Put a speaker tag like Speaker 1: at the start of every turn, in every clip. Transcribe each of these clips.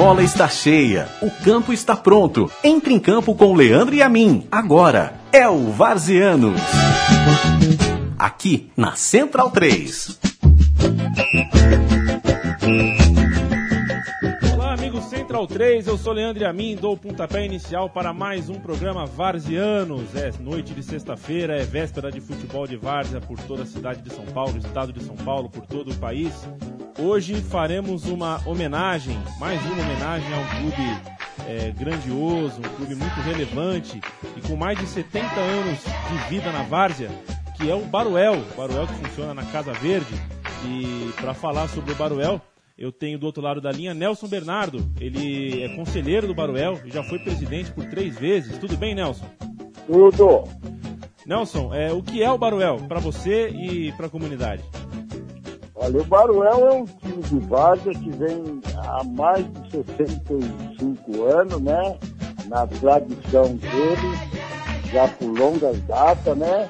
Speaker 1: bola está cheia, o campo está pronto. Entre em campo com Leandro e a mim. Agora é o Varzianos. Aqui na Central 3.
Speaker 2: Olá, amigos Central 3, eu sou Leandro e a mim, dou o pontapé inicial para mais um programa Varzianos. É noite de sexta-feira, é véspera de futebol de várzea por toda a cidade de São Paulo, estado de São Paulo, por todo o país. Hoje faremos uma homenagem, mais uma homenagem a um clube grandioso, um clube muito relevante e com mais de 70 anos de vida na várzea, que é o Baruel que funciona na Casa Verde. E para falar sobre o Baruel, eu tenho do outro lado da linha Nelson Bernardo. Ele é conselheiro do Baruel e já foi presidente por 3 vezes. Tudo bem, Nelson?
Speaker 3: Tudo.
Speaker 2: Nelson, o que é o Baruel para você e para a comunidade?
Speaker 3: Olha, o Baruel é um time de várzea que vem há mais de 65 anos, né? Na tradição dele, já por longas datas, né?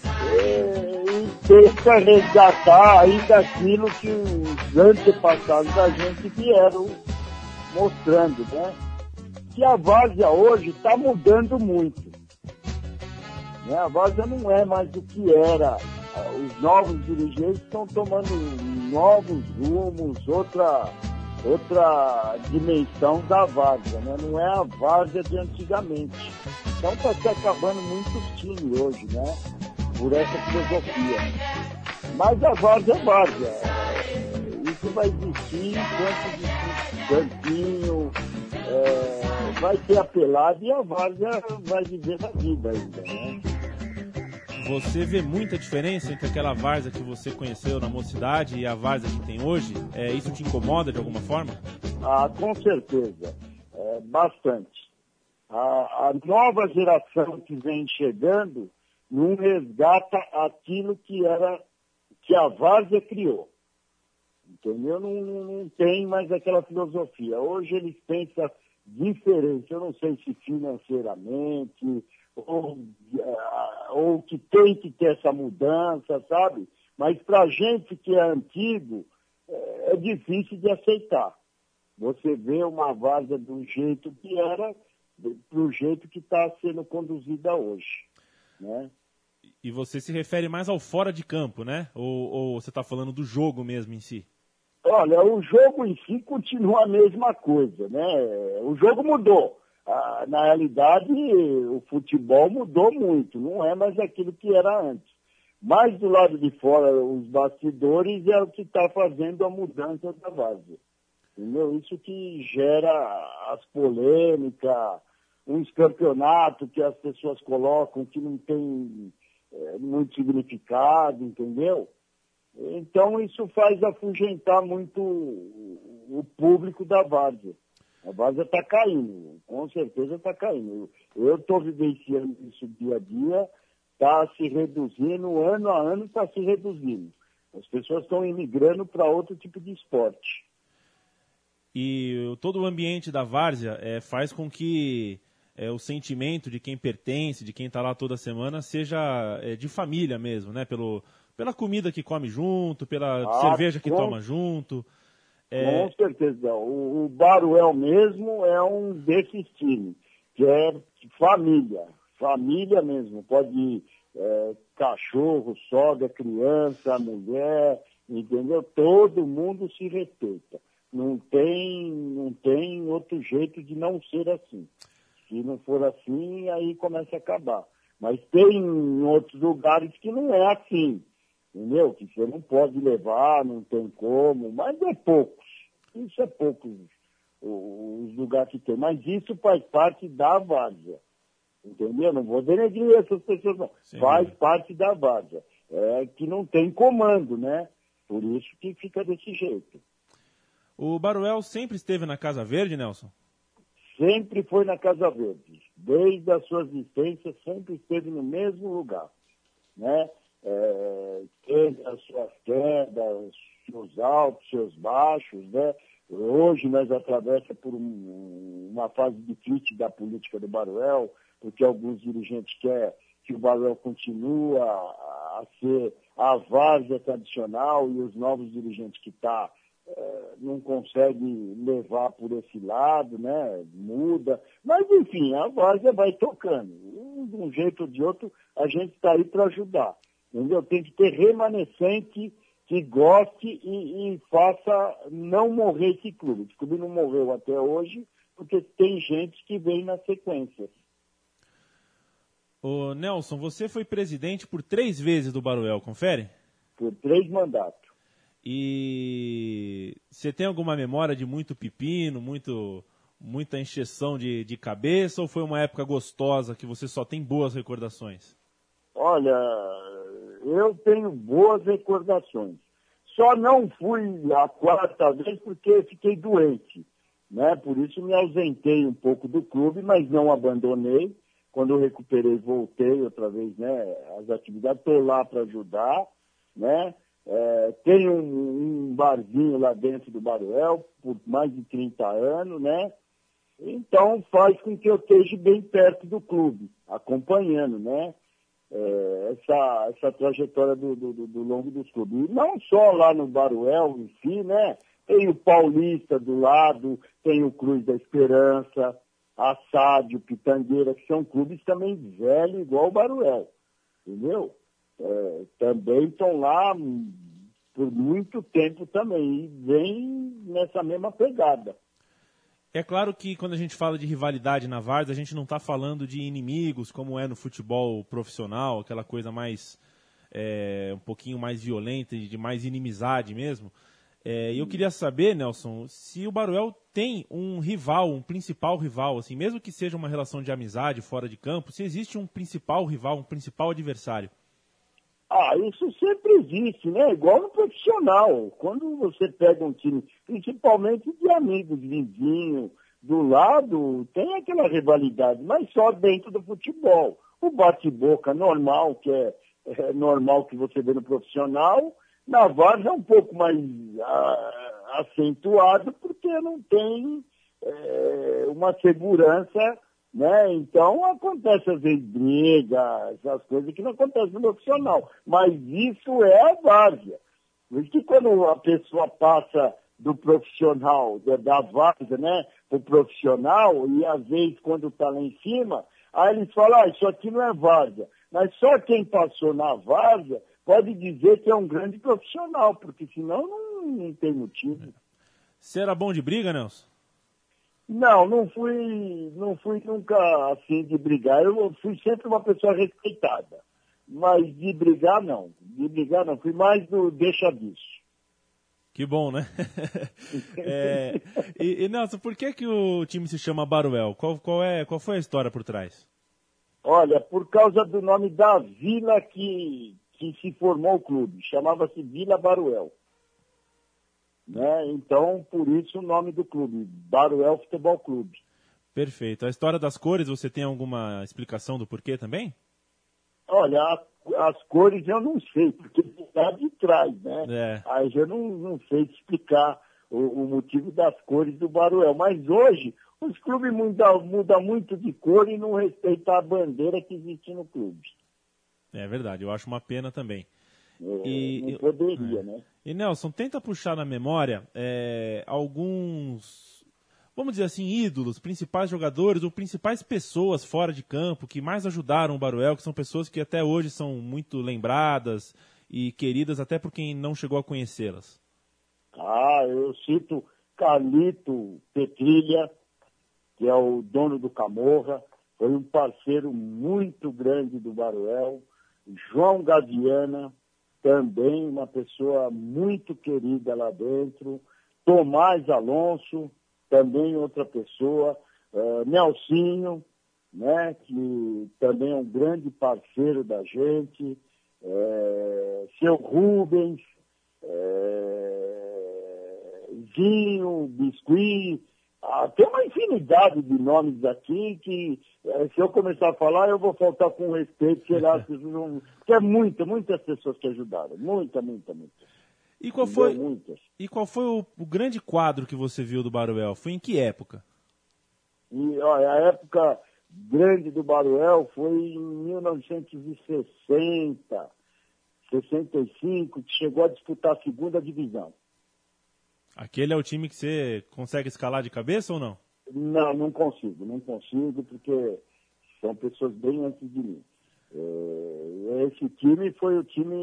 Speaker 3: E tenta resgatar ainda aquilo que os antepassados da gente vieram mostrando, né? Que a várzea hoje está mudando muito. Né? A várzea não é mais o que era. Os novos dirigentes estão tomando novos rumos, outra dimensão da várzea, né? Não é a várzea de antigamente. Então está se acabando muitos times hoje, né? Por essa filosofia. Mas a várzea é várzea. Isso vai existir enquanto existir campinho, vai ser apelado e a várzea vai viver na vida ainda, né?
Speaker 2: Você vê muita diferença entre aquela várzea que você conheceu na mocidade e a várzea que tem hoje? Isso te incomoda de alguma forma?
Speaker 3: Ah, com certeza. Bastante. A nova geração que vem chegando não resgata aquilo que a várzea criou. Entendeu? Não tem mais aquela filosofia. Hoje eles pensam diferente. Eu não sei se financeiramente ou que tem que ter essa mudança, sabe? Mas para a gente que é antigo, é difícil de aceitar. Você vê uma várzea do jeito que era, do jeito que está sendo conduzida hoje, né?
Speaker 2: E você se refere mais ao fora de campo, né? Ou você está falando do jogo mesmo em si?
Speaker 3: Olha, o jogo em si continua a mesma coisa, né? O jogo mudou. Na realidade, o futebol mudou muito, não é mais aquilo que era antes. Mas do lado de fora, os bastidores é o que está fazendo a mudança da várzea. Entendeu? Isso que gera as polêmicas, uns campeonatos que as pessoas colocam que não tem muito significado, entendeu? Então isso faz afugentar muito o público da várzea. A várzea está caindo, com certeza está caindo. Eu estou vivenciando isso dia a dia, está se reduzindo, ano a ano está se reduzindo. As pessoas estão imigrando para outro tipo de esporte.
Speaker 2: E todo o ambiente da várzea faz com que o sentimento de quem pertence, de quem está lá toda semana, seja de família mesmo, né? Pela comida que come junto, pela cerveja que toma junto.
Speaker 3: Com certeza. O Baruel mesmo é um desses times, que é família. Família mesmo. Pode ir cachorro, sogra, criança, mulher, entendeu? Todo mundo se respeita. Não tem outro jeito de não ser assim. Se não for assim, aí começa a acabar. Mas tem outros lugares que não é assim. Entendeu? Que você não pode levar, não tem como, mas é poucos. Isso é poucos os lugares que tem. Mas isso faz parte da várzea. Entendeu? Não vou denegrir essas pessoas, não. Sim. Faz parte da várzea. Que não tem comando, né? Por isso que fica desse jeito.
Speaker 2: O Baruel sempre esteve na Casa Verde, Nelson?
Speaker 3: Sempre foi na Casa Verde. Desde a sua existência, sempre esteve no mesmo lugar, né? Teve as suas quedas, seus altos, seus baixos, né? Hoje nós atravessamos por uma fase difícil da política do Baruel, porque alguns dirigentes querem que o Baruel continue a ser a várzea tradicional e os novos dirigentes que estão não consegue levar por esse lado, né? Muda. Mas, enfim, a várzea vai tocando. De um jeito ou de outro, a gente está aí para ajudar. Entendeu? Tem que ter remanescente que goste e faça não morrer esse clube. Esse clube não morreu até hoje, porque tem gente que vem na sequência.
Speaker 2: Ô Nelson, você foi presidente por 3 vezes do Baruel, confere?
Speaker 3: Por 3 mandatos.
Speaker 2: E você tem alguma memória de muito pepino, muita encheção de cabeça, ou foi uma época gostosa que você só tem boas recordações?
Speaker 3: Olha, eu tenho boas recordações. Só não fui a 4ª vez porque fiquei doente, né? Por isso me ausentei um pouco do clube, mas não abandonei. Quando eu recuperei, voltei outra vez, né? As atividades, estou lá para ajudar, né? Tem um barzinho lá dentro do Baruel por mais de 30 anos, né? Então faz com que eu esteja bem perto do clube, acompanhando, né? Essa trajetória do longo dos clubes. E não só lá no Baruel em si, né? Tem o Paulista do lado, tem o Cruz da Esperança, a Sádio, Pitangueira, que são clubes também velhos, igual o Baruel, entendeu? Também estão lá por muito tempo também, e vem nessa mesma pegada.
Speaker 2: É claro que quando a gente fala de rivalidade na várzea, a gente não está falando de inimigos, como é no futebol profissional, aquela coisa mais, um pouquinho mais violenta, de mais inimizade mesmo. E eu queria saber, Nelson, se o Baruel tem um rival, um principal rival, assim, mesmo que seja uma relação de amizade fora de campo, se existe um principal rival, um principal adversário.
Speaker 3: Isso sempre existe, né? Igual no profissional. Quando você pega um time, principalmente de amigos, vizinhos, do lado, tem aquela rivalidade, mas só dentro do futebol. O bate-boca normal, que é normal que você vê no profissional, na várzea é um pouco mais acentuado, porque não tem uma segurança, né? Então acontece às vezes briga, essas coisas que não acontecem no profissional. Mas isso é a várzea. Por isso que quando a pessoa passa do profissional, da várzea, né, para o profissional, e às vezes quando está lá em cima, aí eles falam, isso aqui não é várzea. Mas só quem passou na várzea pode dizer que é um grande profissional, porque senão não tem motivo.
Speaker 2: Você era bom de briga, Nelson?
Speaker 3: Não fui nunca assim de brigar. Eu fui sempre uma pessoa respeitada. Mas de brigar, não. Fui mais do deixa disso.
Speaker 2: Que bom, né? E Nelson, por que o time se chama Baruel? Qual foi a história por trás?
Speaker 3: Olha, por causa do nome da vila que se formou o clube. Chamava-se Vila Baruel. Né? Então, por isso o nome do clube, Baruel Futebol Clube.
Speaker 2: Perfeito. A história das cores, você tem alguma explicação do porquê também?
Speaker 3: Olha, as cores eu não sei, porque está de trás, né? Aí eu não sei explicar o motivo das cores do Baruel. Mas hoje, os clubes mudam muito de cor e não respeitam a bandeira que existe no clube.
Speaker 2: É verdade, eu acho uma pena também.
Speaker 3: Não poderia, né?
Speaker 2: E Nelson, tenta puxar na memória alguns, vamos dizer assim, ídolos, principais jogadores ou principais pessoas fora de campo que mais ajudaram o Baruel, que são pessoas que até hoje são muito lembradas e queridas até por quem não chegou a conhecê-las.
Speaker 3: Eu cito Carlito Petrilha, que é o dono do Camorra, foi um parceiro muito grande do Baruel. João Gaviana, também uma pessoa muito querida lá dentro. Tomás Alonso, também outra pessoa. Nelsinho, né, que também é um grande parceiro da gente. Seu Rubens, Zinho, Biscuit. Tem uma infinidade de nomes aqui que, se eu começar a falar, eu vou faltar com respeito, sei lá, porque muitas pessoas que ajudaram, muita.
Speaker 2: E qual foi o grande quadro que você viu do Baruel? Foi em que época?
Speaker 3: A época grande do Baruel foi em 1960, 65, que chegou a disputar a 2ª divisão.
Speaker 2: Aquele é o time que você consegue escalar de cabeça ou não?
Speaker 3: Não, não consigo, porque são pessoas bem antes de mim. Esse time foi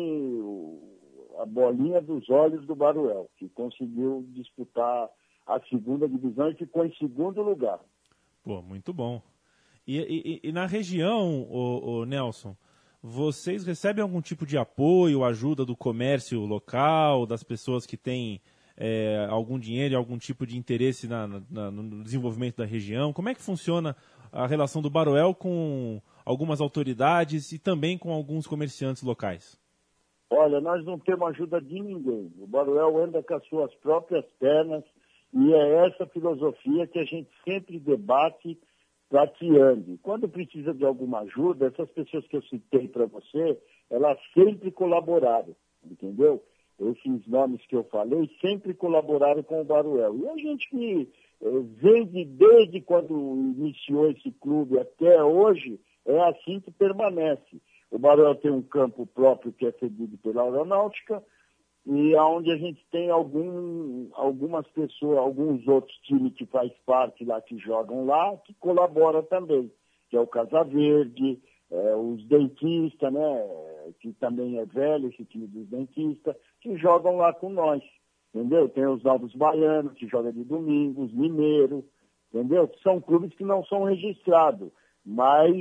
Speaker 3: a bolinha dos olhos do Baruel, que conseguiu disputar a segunda divisão e ficou em segundo lugar.
Speaker 2: Pô, muito bom. E na região, o Nelson, vocês recebem algum tipo de apoio, ajuda do comércio local, das pessoas que têm algum dinheiro e algum tipo de interesse no desenvolvimento da região? Como é que funciona a relação do Baruel com algumas autoridades e também com alguns comerciantes locais?
Speaker 3: Olha, nós não temos ajuda de ninguém. O Baruel anda com as suas próprias pernas e é essa filosofia que a gente sempre debate para que ande. Quando precisa de alguma ajuda, essas pessoas que eu citei para você, elas sempre colaboraram, entendeu? Esses nomes que eu falei sempre colaboraram com o Baruel. E a gente que vende desde quando iniciou esse clube até hoje, é assim que permanece. O Baruel tem um campo próprio que é cedido pela Aeronáutica, e onde a gente tem algumas pessoas, alguns outros times que faz parte lá, que jogam lá, que colaboram também, que é o Casa Verde, os dentistas, né, que também é velho, esse time dos dentistas, que jogam lá com nós, entendeu? Tem os Novos Baianos, que jogam de domingo, os Mineiros, entendeu? São clubes que não são registrados, mas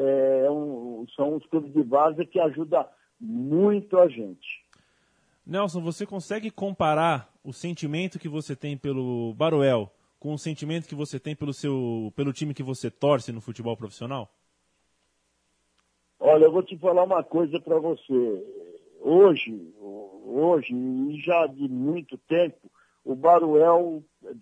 Speaker 3: são os clubes de várzea que ajudam muito a gente.
Speaker 2: Nelson, você consegue comparar o sentimento que você tem pelo Baruel com o sentimento que você tem pelo time que você torce no futebol profissional?
Speaker 3: Olha, eu vou te falar uma coisa para você. Hoje, e já de muito tempo, o Baruel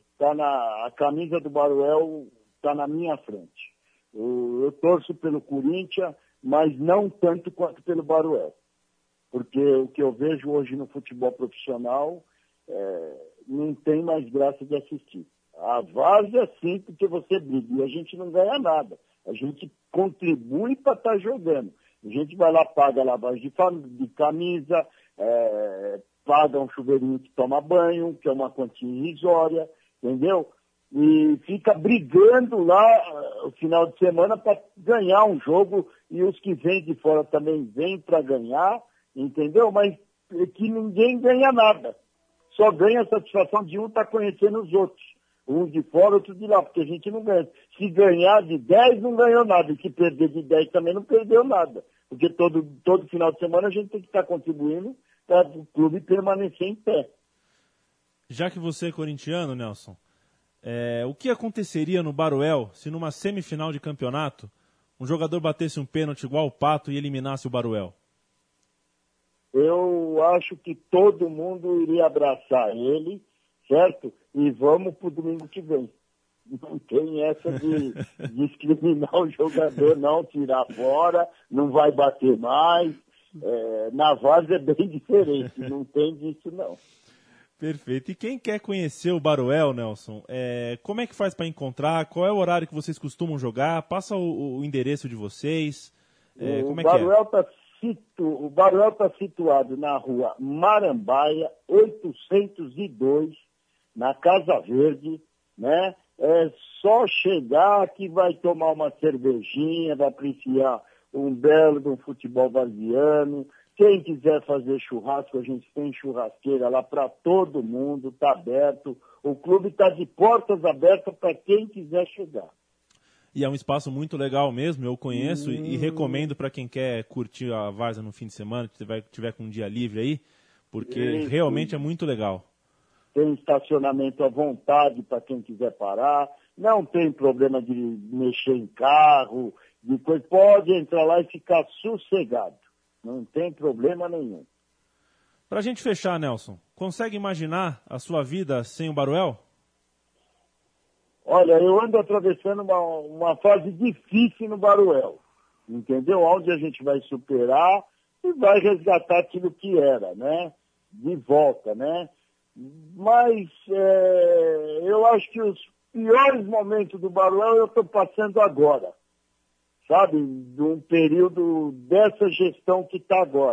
Speaker 3: a camisa do Baruel está na minha frente. Eu torço pelo Corinthians, mas não tanto quanto pelo Baruel. Porque o que eu vejo hoje no futebol profissional não tem mais graça de assistir. A várzea sim, porque você briga e a gente não ganha nada. A gente contribui para estar jogando. A gente vai lá, paga a lavagem de camisa, paga um chuveirinho que toma banho, que é uma quantia irrisória, entendeu? E fica brigando lá o final de semana para ganhar um jogo, e os que vêm de fora também vêm para ganhar, entendeu? Mas que ninguém ganha nada. Só ganha a satisfação de um estar conhecendo os outros. Um de fora, outro de lá, porque a gente não ganha. Se ganhar de 10, não ganhou nada. E se perder de 10 também não perdeu nada. Porque todo final de semana a gente tem que estar contribuindo para o clube permanecer em pé.
Speaker 2: Já que você é corintiano, Nelson, o que aconteceria no Baruel se numa semifinal de campeonato um jogador batesse um pênalti igual o Pato e eliminasse o Baruel?
Speaker 3: Eu acho que todo mundo iria abraçar ele, certo? E vamos pro domingo que vem. Não tem essa de discriminar o jogador, não, tirar fora, não vai bater mais. Na várzea é bem diferente, não tem disso não.
Speaker 2: Perfeito. E quem quer conhecer o Baruel, Nelson, como é que faz para encontrar? Qual é o horário que vocês costumam jogar? Passa o endereço de vocês. Como é que é?
Speaker 3: O Baruel está situado na rua Marambaia, 802, na Casa Verde, né? É só chegar que vai tomar uma cervejinha, vai apreciar um belo de um futebol varziano. Quem quiser fazer churrasco, a gente tem churrasqueira lá para todo mundo, está aberto. O clube está de portas abertas para quem quiser chegar.
Speaker 2: E é um espaço muito legal mesmo, eu conheço e recomendo para quem quer curtir a várzea no fim de semana, tiver com um dia livre aí, porque realmente é muito legal.
Speaker 3: Tem estacionamento à vontade para quem quiser parar, não tem problema de mexer em carro, pode entrar lá e ficar sossegado, não tem problema nenhum.
Speaker 2: Para a gente fechar, Nelson, consegue imaginar a sua vida sem o Baruel?
Speaker 3: Olha, eu ando atravessando uma fase difícil no Baruel, entendeu? Onde a gente vai superar e vai resgatar aquilo que era, né? De volta, né? Mas eu acho que os piores momentos do Baruel eu estou passando agora, sabe? De um período dessa gestão que está agora.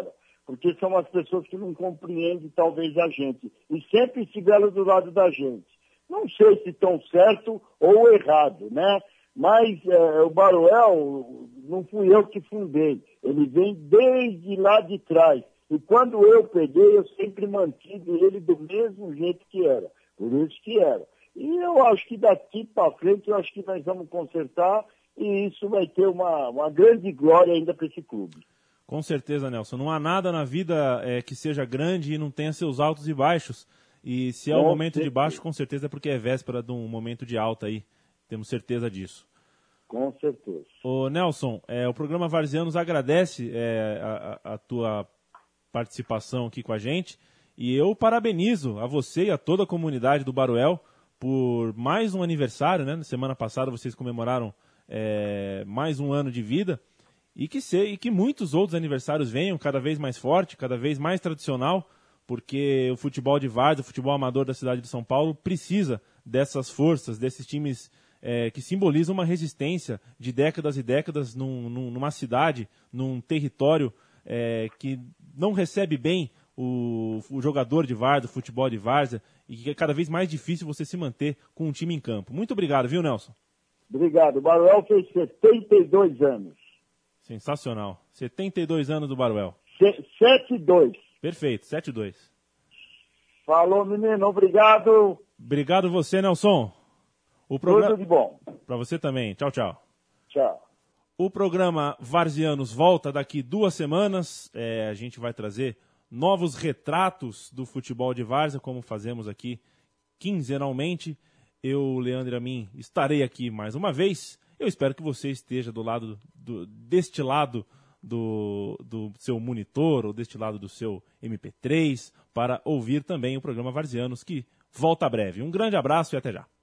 Speaker 3: porque são as pessoas que não compreendem talvez a gente, e sempre estiveram do lado da gente. Não sei se estão certo ou errado, né? Mas o Baruel não fui eu que fundei, ele vem desde lá de trás. E quando eu peguei, eu sempre mantive ele do mesmo jeito que era, por isso que era. E eu acho que daqui para frente, eu acho que nós vamos consertar e isso vai ter uma grande glória ainda para esse clube.
Speaker 2: Com certeza, Nelson. Não há nada na vida que seja grande e não tenha seus altos e baixos. E se é um momento de baixo, com certeza é porque é véspera de um momento de alta aí. Temos certeza disso.
Speaker 3: Com certeza.
Speaker 2: Ô Nelson, o programa Varzianos agradece a tua participação aqui com a gente. E eu parabenizo a você e a toda a comunidade do Baruel por mais um aniversário, né? Na semana passada vocês comemoraram mais um ano de vida. E que muitos outros aniversários venham cada vez mais forte, cada vez mais tradicional, porque o futebol de várzea, o futebol amador da cidade de São Paulo precisa dessas forças, desses times que simbolizam uma resistência de décadas e décadas numa cidade, num território que não recebe bem o jogador de várzea, o futebol de várzea, e que é cada vez mais difícil você se manter com um time em campo. Muito obrigado, viu, Nelson?
Speaker 3: Obrigado. O Baruel fez 72 anos.
Speaker 2: Sensacional. 72 anos do Baruel.
Speaker 3: 7-2.
Speaker 2: Perfeito, 7-2.
Speaker 3: Falou, menino. Obrigado.
Speaker 2: Obrigado você, Nelson.
Speaker 3: Tudo de bom.
Speaker 2: Para você também. Tchau, tchau.
Speaker 3: Tchau.
Speaker 2: O programa Varzianos volta daqui 2 semanas. A gente vai trazer novos retratos do futebol de várzea, como fazemos aqui quinzenalmente. Eu, Leandro Amin, estarei aqui mais uma vez. Eu espero que você esteja deste lado do seu monitor ou deste lado do seu MP3 para ouvir também o programa Varzianos, que volta breve. Um grande abraço e até já.